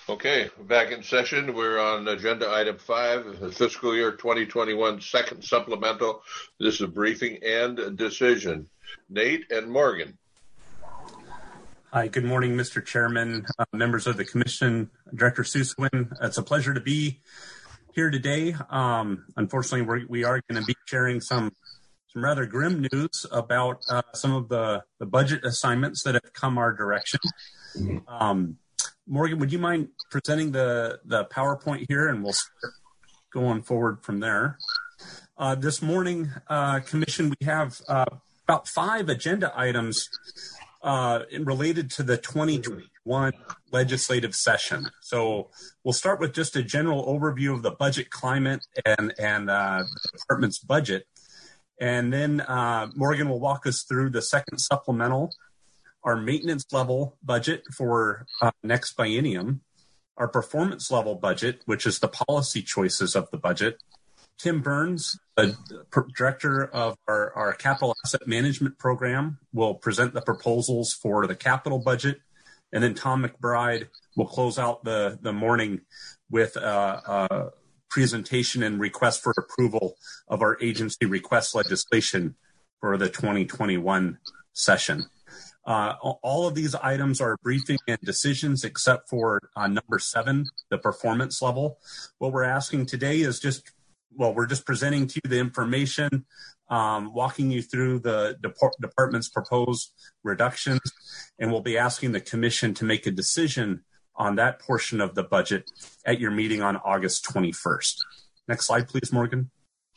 Okay, back in session. We're on agenda item 5, the fiscal year 2021 second supplemental. This is a briefing and a decision. Nate and Morgan. Hi, good morning, Mr. Chairman, members of the Commission, Director Sussman. It's a pleasure to be here today. Unfortunately, we are going to be sharing some rather grim news about some of the budget assignments that have come our direction. Morgan, would you mind presenting the PowerPoint here, and we'll start going forward from there. This morning, Commission, we have about 5 agenda items related to the 2021 legislative session. So we'll start with just a general overview of the budget climate and the department's budget. And then Morgan will walk us through the second supplemental, our maintenance level budget for next biennium, our performance level budget, which is the policy choices of the budget. Tim Burns, the director of our capital asset management program, will present the proposals for the capital budget. And then Tom McBride will close out the morning with a presentation and request for approval of our agency request legislation for the 2021 session. All of these items are briefing and decisions except for number 7, the performance level. What we're asking today is we're just presenting to you the information, walking you through the department's proposed reductions, and we'll be asking the Commission to make a decision on that portion of the budget at your meeting on August 21st. Next slide, please, Morgan.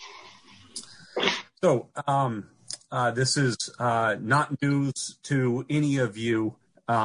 So this is not news to any of you.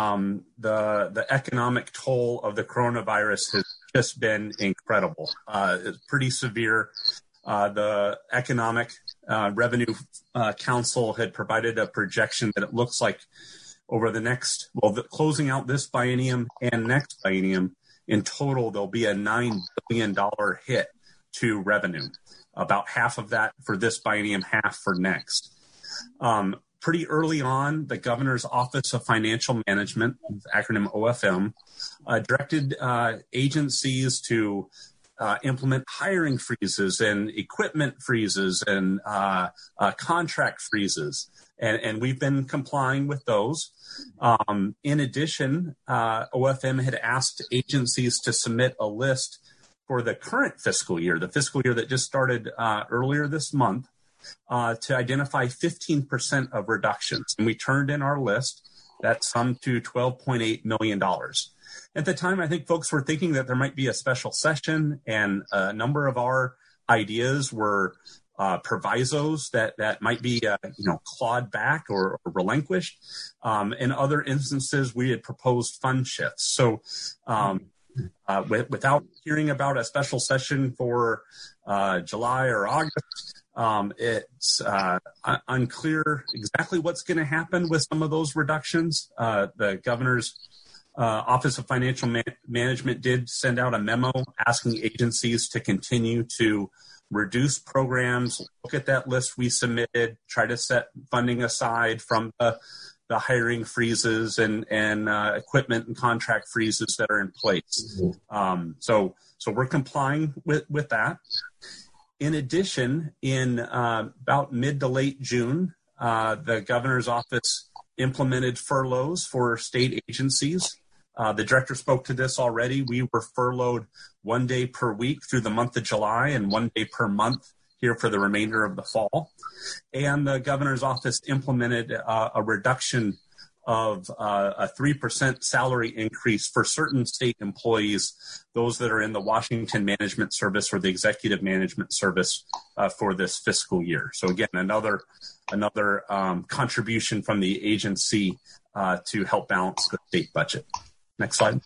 The economic toll of the coronavirus has just been incredible. It's pretty severe. The Economic Revenue Council had provided a projection that it looks like over the closing out this biennium and next biennium, in total, there'll be a $9 billion hit to revenue. About half of that for this biennium, half for next. Pretty early on, the Governor's Office of Financial Management, acronym OFM, directed agencies to implement hiring freezes and equipment freezes and contract freezes. And we've been complying with those. In addition, OFM had asked agencies to submit a list for the current fiscal year, the fiscal year that just started earlier this month, to identify 15% of reductions. And we turned in our list. That summed to $12.8 million. At the time, I think folks were thinking that there might be a special session, and a number of our ideas were provisos that might be clawed back or relinquished. In other instances, we had proposed fund shifts. So without hearing about a special session for July or August, it's unclear exactly what's going to happen with some of those reductions. The Governor's Office of Financial Management did send out a memo asking agencies to continue to reduce programs, look at that list we submitted, try to set funding aside from the hiring freezes and equipment and contract freezes that are in place. So we're complying with that. In addition, in about mid to late June, the Governor's Office implemented furloughs for state agencies. The director spoke to this already. We were furloughed 1 day per week through the month of July and 1 day per month here for the remainder of the fall. And the Governor's Office implemented a reduction of a 3% salary increase for certain state employees, those that are in the Washington Management Service or the Executive Management Service for this fiscal year. So again, another contribution from the agency to help balance the state budget. Next slide.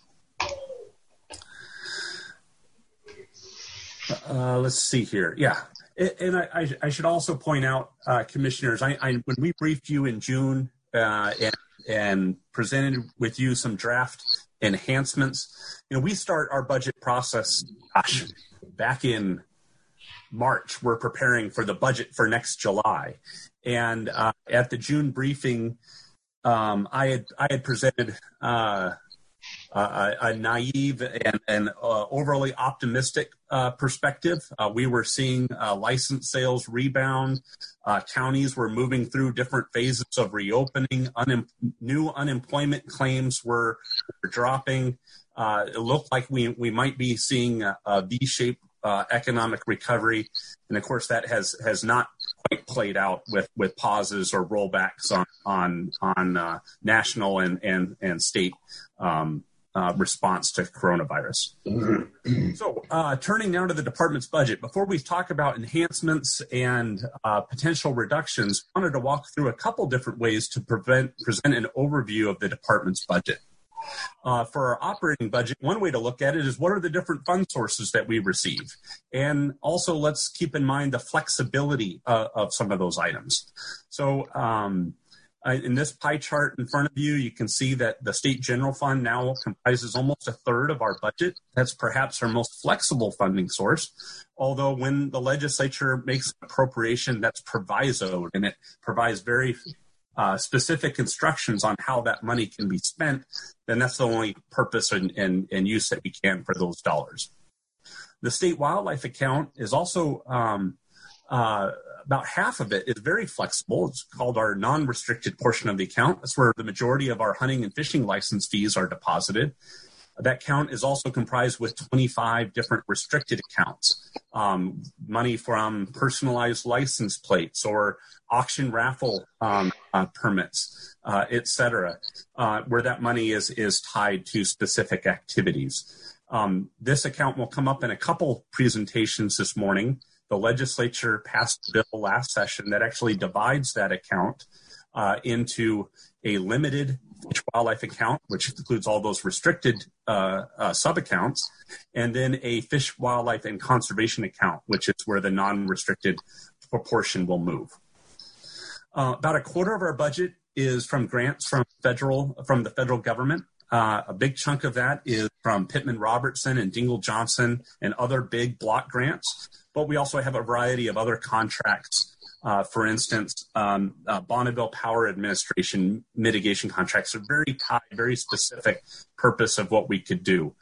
Let's see here. Yeah. And I should also point out, commissioners, when we briefed you in June and presented with you some draft enhancements, we start our budget process back in March. We're preparing for the budget for next July, and at the June briefing, I had presented a naive and overly optimistic perspective. We were seeing license sales rebound. Counties were moving through different phases of reopening. New unemployment claims were dropping. It looked like we might be seeing a V-shaped economic recovery, and of course that has not quite played out with pauses or rollbacks on national and state response to coronavirus. So turning now to the department's budget, before we talk about enhancements and potential reductions, I wanted to walk through a couple different ways to present an overview of the department's budget. For our operating budget, one way to look at it is what are the different fund sources that we receive? And also let's keep in mind the flexibility of some of those items. So in this pie chart in front of you, you can see that the state general fund now comprises almost a third of our budget. That's perhaps our most flexible funding source. Although when the legislature makes an appropriation, that's provisoed, and it provides very specific instructions on how that money can be spent, then that's the only purpose and use that we can for those dollars. The state wildlife account is also about half of it is very flexible. It's called our non-restricted portion of the account. That's where the majority of our hunting and fishing license fees are deposited. That account is also comprised with 25 different restricted accounts, money from personalized license plates or auction raffle permits, et cetera, where that money is tied to specific activities. This account will come up in a couple presentations this morning. The legislature passed a bill last session that actually divides that account into a limited fish wildlife account, which includes all those restricted sub-accounts, and then a fish, wildlife, and conservation account, which is where the non-restricted proportion will move. About a quarter of our budget is from grants from the federal government. A big chunk of that is from Pittman-Robertson and Dingell-Johnson and other big block grants. But we also have a variety of other contracts. For instance, Bonneville Power Administration mitigation contracts are very tied, very specific purpose of what we could do.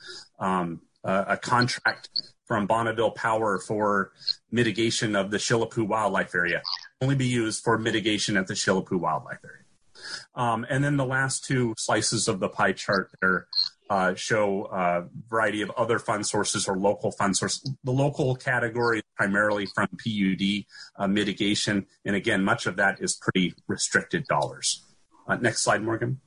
A contract from Bonneville Power for mitigation of the Chilapoo Wildlife Area can only be used for mitigation at the Chilapoo Wildlife Area. And then the last two slices of the pie chart there show a variety of other fund sources or local fund sources. The local category is primarily from PUD mitigation. And again, much of that is pretty restricted dollars. Next slide, Morgan.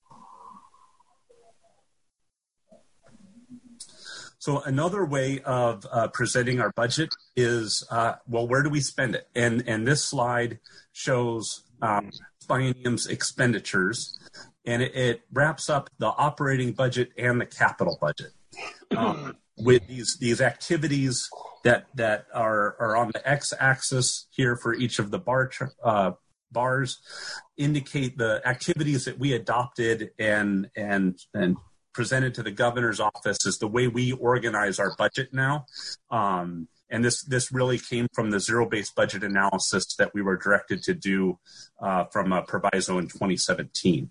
So another way of presenting our budget is, well, where do we spend it? And this slide shows biennium's expenditures, and it wraps up the operating budget and the capital budget with these activities that are on the x-axis here for each of the bars indicate the activities that we adopted and presented to the governor's office is the way we organize our budget now. And this really came from the zero-based budget analysis that we were directed to do from a proviso in 2017.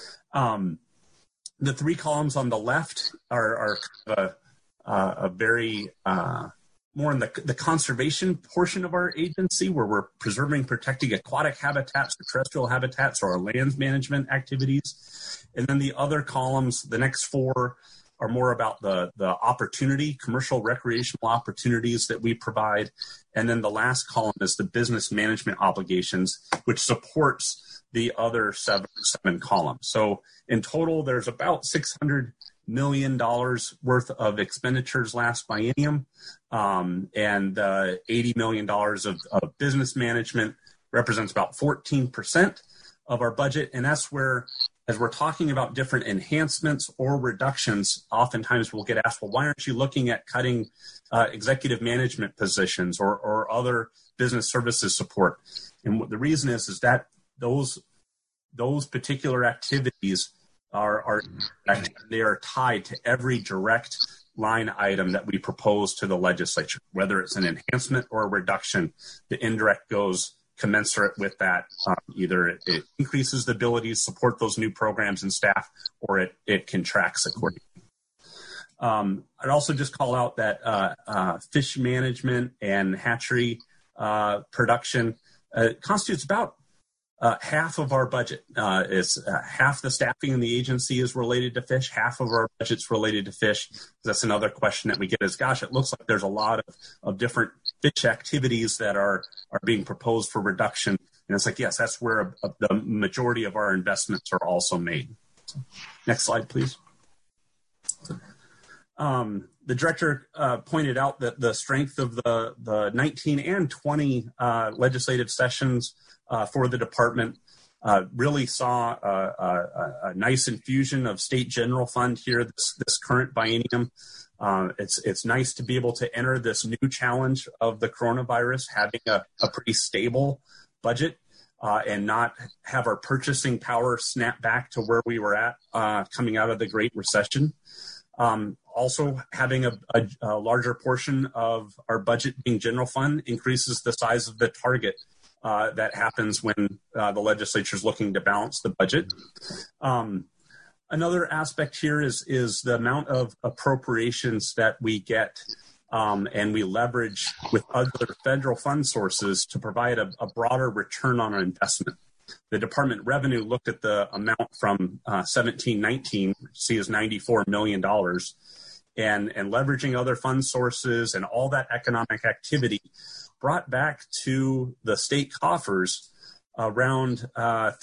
The three columns on the left are kind of a very more in the conservation portion of our agency, where we're preserving, protecting aquatic habitats or terrestrial habitats or our lands management activities. And then the other columns, the next four, are more about the opportunity, commercial recreational opportunities that we provide. And then the last column is the business management obligations, which supports the other seven columns. So in total, there's about $600 million worth of expenditures last biennium, and $80 million of business management represents about 14% of our budget. And that's where, as we're talking about different enhancements or reductions, oftentimes we'll get asked, well, why aren't you looking at cutting executive management positions or other business services support? And what the reason is that those particular activities they are tied to every direct line item that we propose to the legislature, whether it's an enhancement or a reduction. The indirect goes commensurate with that. Either it increases the ability to support those new programs and staff, or it contracts accordingly. I'd also just call out that fish management and hatchery production constitutes about half of our budget. Is half the staffing in the agency is related to fish, half of our budget's related to fish. That's another question that we get is, gosh, it looks like there's a lot of different fish activities that are being proposed for reduction. And it's like, yes, that's where the majority of our investments are also made. Next slide, please. The director pointed out that the strength of the 19 and 20 legislative sessions for the department really saw a nice infusion of state general fund here this current biennium. It's nice to be able to enter this new challenge of the coronavirus, having a pretty stable budget and not have our purchasing power snap back to where we were at coming out of the Great Recession. Also, having a larger portion of our budget being general fund increases the size of the target that happens when the legislature is looking to balance the budget. Another aspect here is the amount of appropriations that we get and we leverage with other federal fund sources to provide a broader return on our investment. The department revenue looked at the amount from 17-19, see as $94 million, and leveraging other fund sources and all that economic activity brought back to the state coffers around over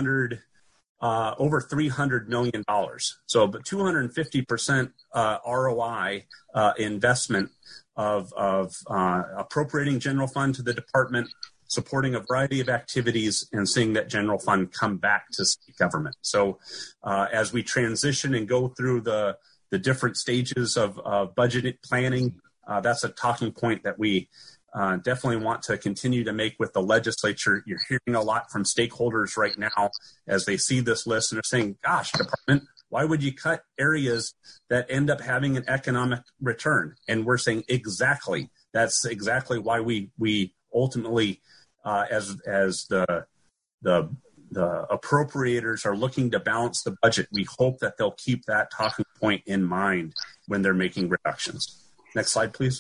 $300 million. So, but 250% ROI investment of appropriating general fund to the department, supporting a variety of activities, and seeing that general fund come back to state government. So as we transition and go through the different stages of budget planning, that's a talking point that we definitely want to continue to make with the legislature. You're hearing a lot from stakeholders right now as they see this list and they're saying, gosh, department, why would you cut areas that end up having an economic return? And we're saying exactly, that's exactly why we ultimately, as the appropriators are looking to balance the budget, we hope that they'll keep that talking point in mind when they're making reductions. Next slide, please.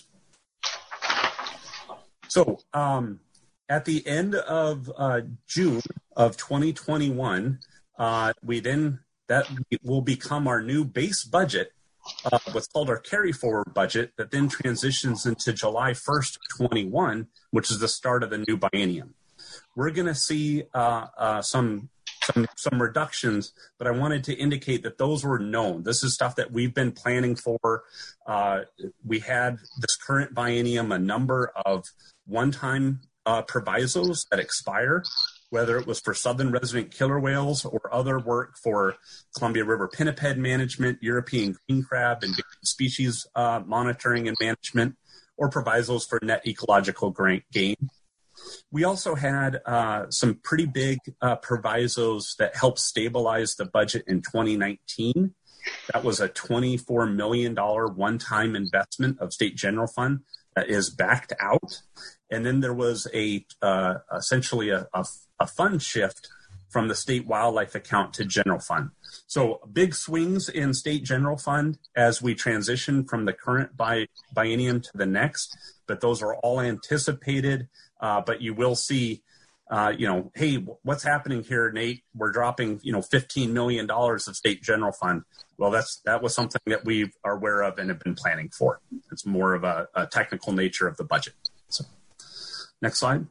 So at the end of June of 2021, that will become our new base budget, what's called our carry forward budget, that then transitions into July 1st, 21, which is the start of the new biennium. We're going to see some reductions, but I wanted to indicate that those were known. This is stuff that we've been planning for. We had this current biennium a number of one-time provisos that expire, whether it was for southern resident killer whales or other work for Columbia River pinniped management, European green crab, and species monitoring and management, or provisos for net ecological gain. We also had some pretty big provisos that helped stabilize the budget in 2019. That was a $24 million one-time investment of state general fund that is backed out. And then there was essentially a fund shift from the state wildlife account to general fund. So big swings in state general fund as we transition from the current biennium to the next, but those are all anticipated. But you will see, hey, what's happening here, Nate? We're dropping, $15 million of state general fund. Well, that was something that we are aware of and have been planning for. It's more of a technical nature of the budget. So, next slide.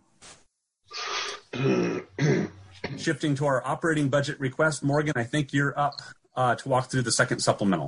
Shifting to our operating budget request, Morgan, I think you're up to walk through the second supplemental.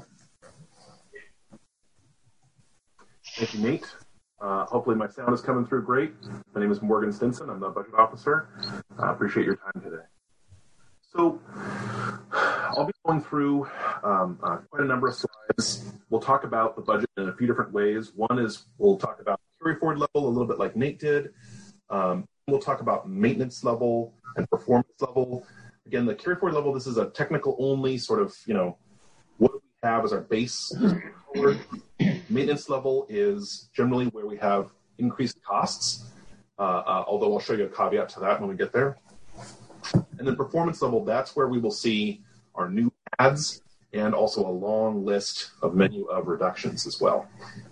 Thank you, Nate. Hopefully my sound is coming through great. My name is Morgan Stinson. I'm the budget officer. I appreciate your time today. So I'll be going through quite a number of slides. We'll talk about the budget in a few different ways. One is we'll talk about carry forward level a little bit like Nate did. We'll talk about maintenance level and performance level. Again, the carry forward level, this is a technical only sort of, what we have as our base. Maintenance level is generally where we have increased costs. although I'll show you a caveat to that when we get there. And then performance level, that's where we will see our new ads and also a long list of menu of reductions as well.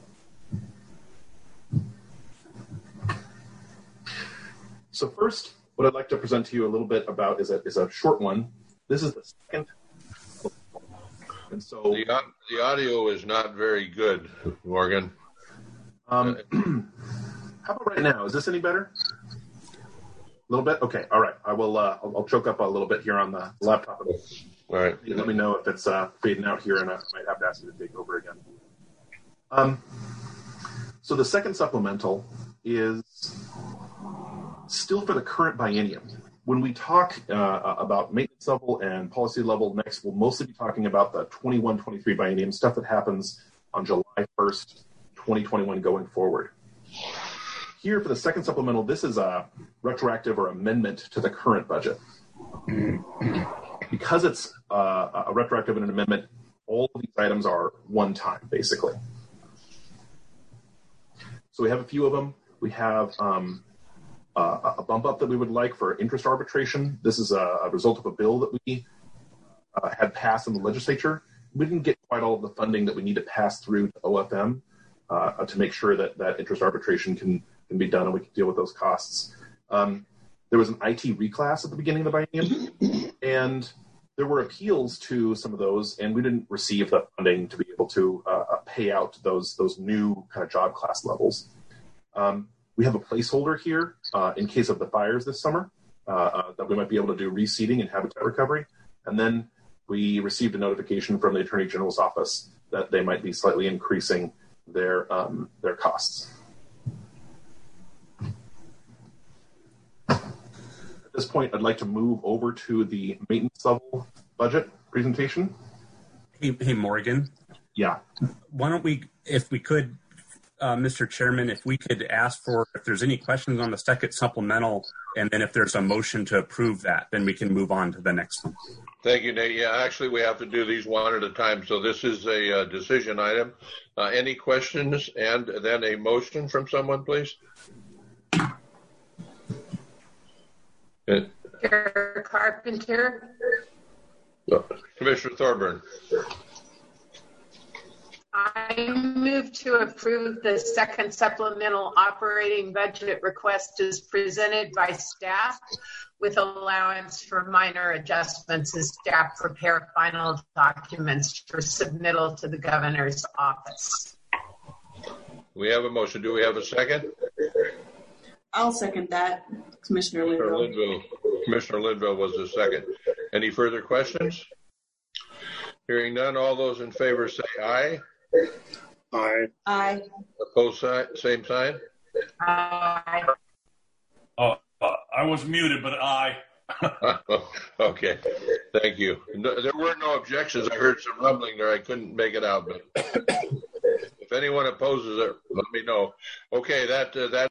So first, what I'd like to present to you a little bit about is a short one. This is the second. And so the audio is not very good, Morgan. How about right now? Is this any better? A little bit? Okay. All right. I will. I'll choke up a little bit here on the laptop. All right. Let me know if it's fading out here, and I might have to ask you to take over again. So the second supplemental is still for the current biennium. When we talk about maintenance level and policy level next, we'll mostly be talking about the 21-23 biennium, stuff that happens on July 1st, 2021 going forward. Here for the second supplemental, this is a retroactive or amendment to the current budget. Because it's a retroactive and an amendment, all of these items are one time, basically. So we have a few of them. We have a bump up that we would like for interest arbitration. This is a result of a bill that we had passed in the legislature. We didn't get quite all of the funding that we need to pass through to OFM to make sure that interest arbitration can be done and we can deal with those costs. There was an IT reclass at the beginning of the biennium, and there were appeals to some of those, and we didn't receive the funding to be able to pay out those new kind of job class levels. We have a placeholder here in case of the fires this summer that we might be able to do reseeding and habitat recovery. And then we received a notification from the Attorney General's office that they might be slightly increasing their costs. At this point, I'd like to move over to the maintenance level budget presentation. Hey, Morgan. Yeah. Why don't we, if we could, Mr. Chairman, if we could ask for if there's any questions on the second supplemental, and then if there's a motion to approve that, then we can move on to the next one. Thank you, Nate. Yeah, actually, we have to do these one at a time. So this is a decision item. Any questions and then a motion from someone, please? Chair Carpenter. Commissioner Thorburn. I move to approve the second supplemental operating budget request as presented by staff with allowance for minor adjustments as staff prepare final documents for submittal to the governor's office. We have a motion. Do we have a second? I'll second that, Commissioner Linville. Commissioner Linville was the second. Any further questions? Hearing none, all those in favor say aye. Aye. Aye. Opposed, same sign? Aye. I was muted, but aye. Okay, thank you. No, there were no objections. I heard some rumbling there. I couldn't make it out, but if anyone opposes it, let me know. Okay, that